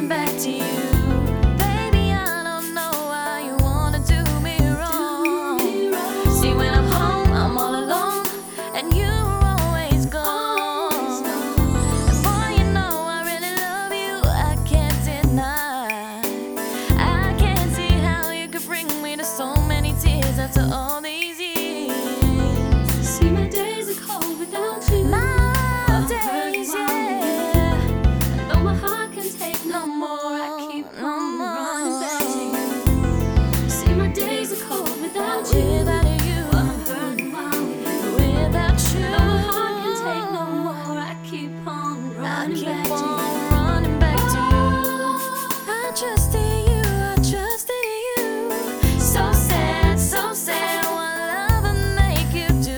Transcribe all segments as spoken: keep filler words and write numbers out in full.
running back to you. Baby, I don't know why you wanna do me wrong. See, when I'm home, I'm all alone, and you're always gone. And boy, you know I really love you, I can't deny. I can't see how you could bring me to so many tears after all these years. See, my days are cold without you. My days, yeah. Though my heart can take no more, I keep on running back to you. See, my days are cold without you. Without you, I'm hurting while you. without you, Though my heart can take no more, I keep on I running keep back to you. on running back to you. I trusted you, I trusted you. So sad, so sad, what love would make you do.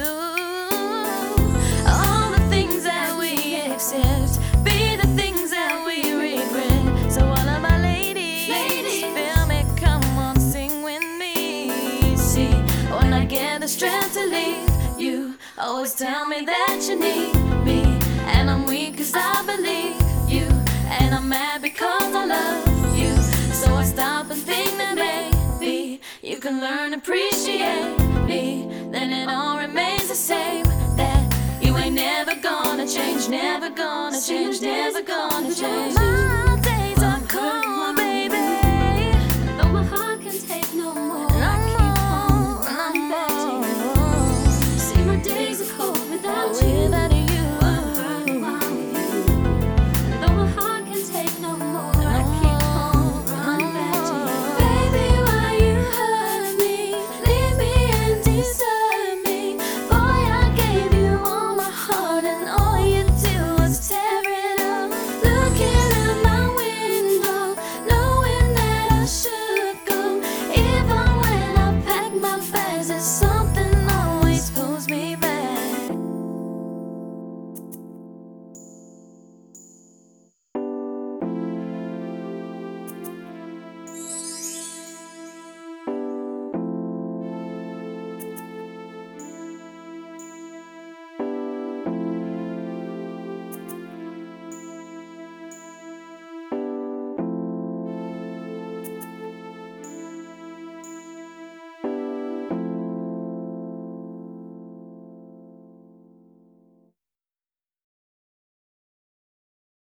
All the things that we accept be the things that we regret. So all of my ladies, Ladies. feel me, come on, sing with me. See, when I get the strength to leave, you always tell me that you need me. And I'm weak cause I believe you, and I'm mad because I love you. So I stop and think that maybe you can learn to appreciate me. Then it all remains the same, that you ain't never gonna change, never gonna change, never gonna change.